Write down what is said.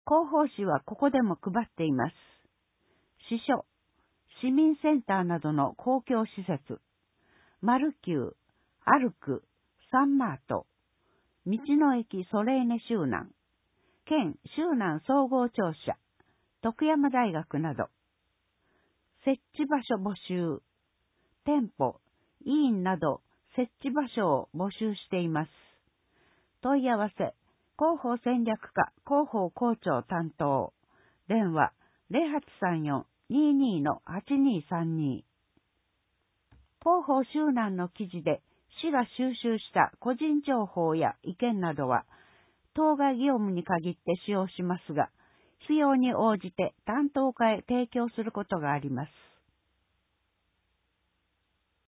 広報誌はここでも配っています。支所、市民センターなどの公共施設、マルキュー、アルク、サンマート、道の駅ソレーネ周南、県周南総合庁舎、徳山大学など、設置場所募集、店舗、委員など設置場所を募集しています。問い合わせ、広報戦略課広報校長担当、電話0834-22-8232。広報周南の記事で市が収集した個人情報や意見などは、当該業務に限って使用しますが、必要に応じて担当課へ提供することがあります。